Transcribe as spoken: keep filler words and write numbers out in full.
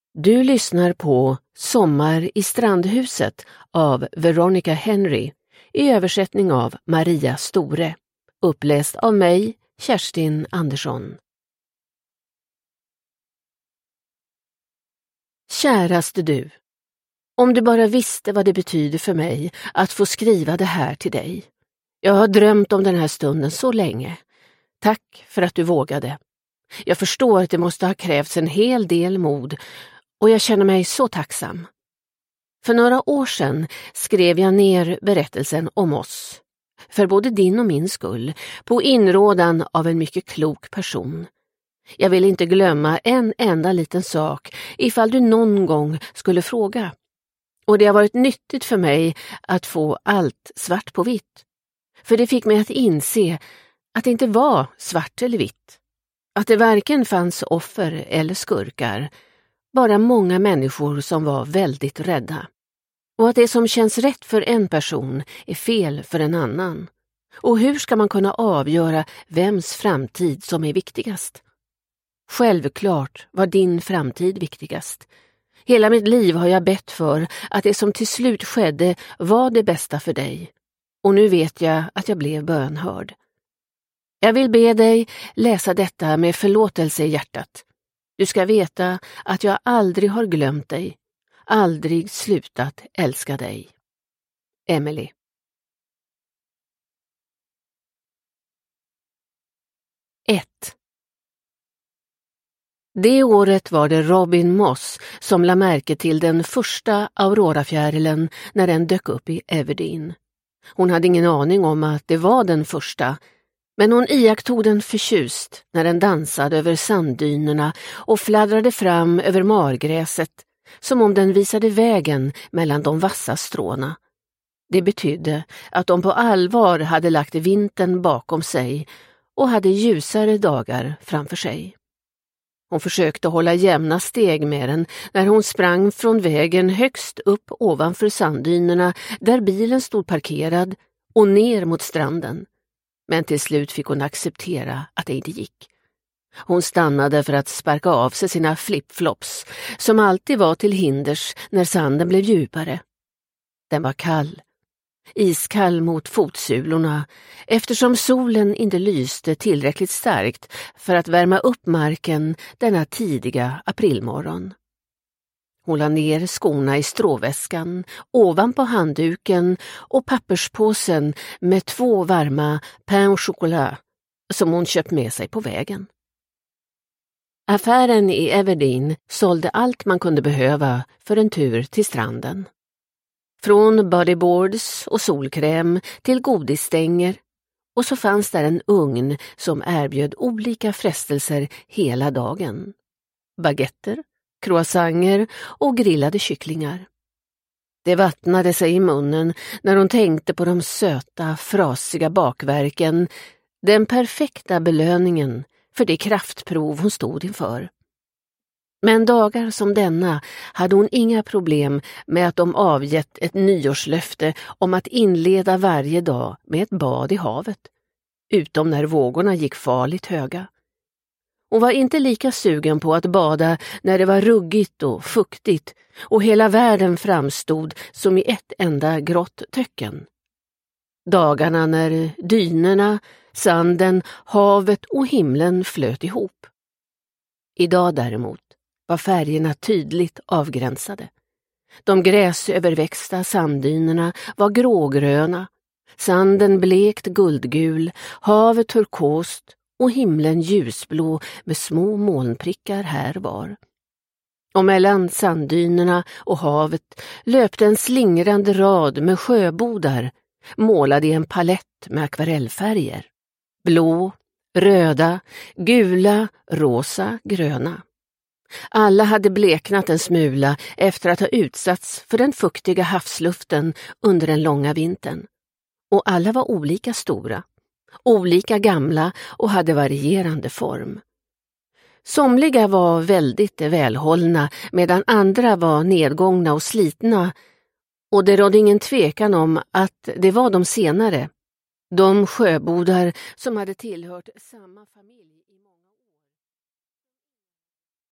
Du lyssnar på Sommar i Strandhuset av Veronica Henry i översättning av Maria Store, uppläst av mig, Kerstin Andersson. Käraste du, om du bara visste vad det betyder för mig att få skriva det här till dig. Jag har drömt om den här stunden så länge. Tack för att du vågade. Jag förstår att det måste ha krävts en hel del mod och jag känner mig så tacksam. För några år sedan skrev jag ner berättelsen om oss, för både din och min skull, på inrådan av en mycket klok person. Jag vill inte glömma en enda liten sak ifall du någon gång skulle fråga. Och det har varit nyttigt för mig att få allt svart på vitt. För det fick mig att inse att det inte var svart eller vitt. Att det varken fanns offer eller skurkar. Bara många människor som var väldigt rädda. Och att det som känns rätt för en person är fel för en annan. Och hur ska man kunna avgöra vems framtid som är viktigast? Självklart var din framtid viktigast. Hela mitt liv har jag bett för att det som till slut skedde var det bästa för dig. Och nu vet jag att jag blev bönhörd. Jag vill be dig läsa detta med förlåtelse i hjärtat. Du ska veta att jag aldrig har glömt dig, aldrig slutat älska dig. Emily. ett. Det året var det Robin Moss som la märke till den första aurorafjärilen när den dök upp i Everdeen. Hon hade ingen aning om att det var den första, men hon iakttog den förtjust när den dansade över sanddynerna och fladdrade fram över margräset, som om den visade vägen mellan de vassa stråna. Det betydde att de på allvar hade lagt vintern bakom sig och hade ljusare dagar framför sig. Hon försökte hålla jämna steg med den när hon sprang från vägen högst upp ovanför sanddynerna där bilen stod parkerad och ner mot stranden. Men till slut fick hon acceptera att det inte gick. Hon stannade för att sparka av sig sina flipflops som alltid var till hinders när sanden blev djupare. Den var kall. Iskall mot fotsulorna eftersom solen inte lyste tillräckligt starkt för att värma upp marken denna tidiga aprilmorgon. Hon la ner skorna i stråväskan, ovanpå handduken och papperspåsen med två varma pain au chocolat som hon köpt med sig på vägen. Affären i Everdeen sålde allt man kunde behöva för en tur till stranden. Från bodyboards och solkräm till godisstänger, och så fanns där en ugn som erbjöd olika frestelser hela dagen. Baguetter, croissanter och grillade kycklingar. Det vattnade sig i munnen när hon tänkte på de söta, frasiga bakverken, den perfekta belöningen för det kraftprov hon stod inför. Men dagar som denna hade hon inga problem med att de avgett ett nyårslöfte om att inleda varje dag med ett bad i havet, utom när vågorna gick farligt höga. Hon var inte lika sugen på att bada när det var ruggigt och fuktigt och hela världen framstod som i ett enda grått töcken. Dagarna när dynerna, sanden, havet och himlen flöt ihop. Idag däremot var färgerna tydligt avgränsade. De gräsöverväxta sanddynerna var grågröna, sanden blekt guldgul, havet turkost och himlen ljusblå med små molnprickar här var. Och mellan sanddynerna och havet löpte en slingrande rad med sjöbodar, målade i en palett med akvarellfärger. Blå, röda, gula, rosa, gröna. Alla hade bleknat en smula efter att ha utsatts för den fuktiga havsluften under den långa vintern. Och alla var olika stora, olika gamla och hade varierande form. Somliga var väldigt välhållna medan andra var nedgångna och slitna, och det rådde ingen tvekan om att det var de senare, de sjöbodar som hade tillhört samma familj i